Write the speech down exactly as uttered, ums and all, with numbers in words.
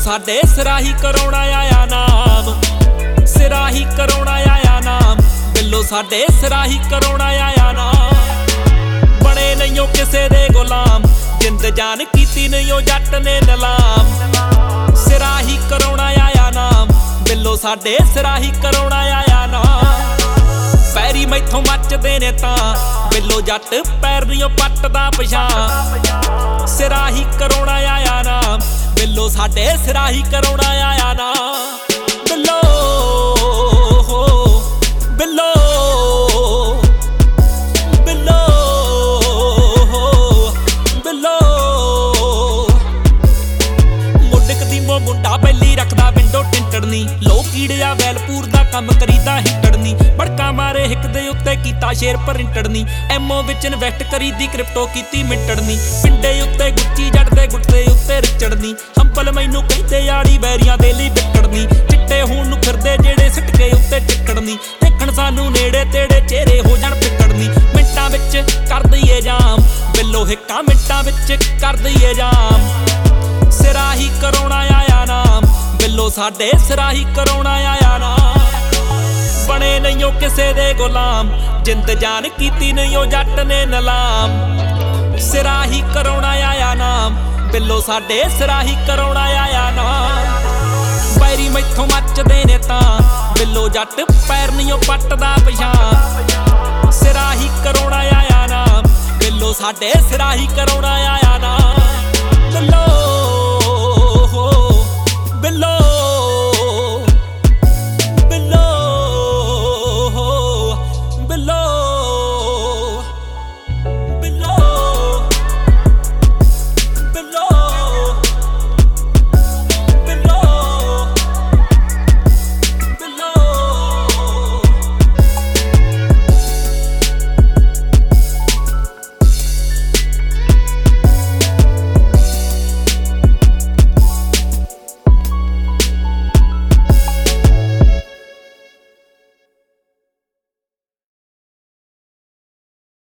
साडे सराही कराउणा आया नाम, सराही कराउणा आया नाम, बिल्लो साडे सराही कराउणा आया नाम। बने नहीं किसे दे गुलाम, जिंद जान कीती नहीं जट ने नलाम। सराही कराउणा आया नाम, बिल्लो साडे सराही कराउणा आया नाम। पैरी मैथों मचदे ने तां, बिल्लो जट पैर नहीं पटदा पछां। सराही कराउणा आया नाम, बिल्लो साडे सराही कराउणा आया नाम। बिल्लो बिल्लो बिल्लो बिल्लो मुंडक दी मो मुंडा बैली रखदा विंडो टिंटड़नी। लो कीड़िया वैलपूर दा कम करीदा हिटड़नी। बड़का मारे हिक दे उत्ते कीता शेर प्रिंटड़नी। एमओ विच इन्वेस्ट करीदी क्रिप्टो कीती मिटड़नी। पिंडे उत्ते गुच्ची जट दे गुट्टे उत्ते रिचड़नी। हंपल मैनू कहते यारी बैरियां दे लई विकड़नी। चिट्टे होण नू फिरदे जेड़े सिटके उत्ते चिकड़नी। देखण सानू नेड़े तेड़े चेहरे हो जाण पिकड़नी। मिंटां विच कर दईए जाम, बिल्लो हिक्का मिंटां विच कर दईए जाम। सराही कराउणा आया नाम, बिल्लो साडे सराही कराउणा आया नाम। बने नहीं किसे दे गुलाम, जिंद जान कीती नहीं जट ने नलाम। सराही कराउणा आया नाम, बिल्लो साडे सराही कराउणा आया नाम। पैरी मैथों मचदे ने तां, बिल्लो जट पैर नहीं पटदा पछां। सराही कराउणा आया नाम, बिल्लो साडे सराही कराउणा आया नाम। बिल्लो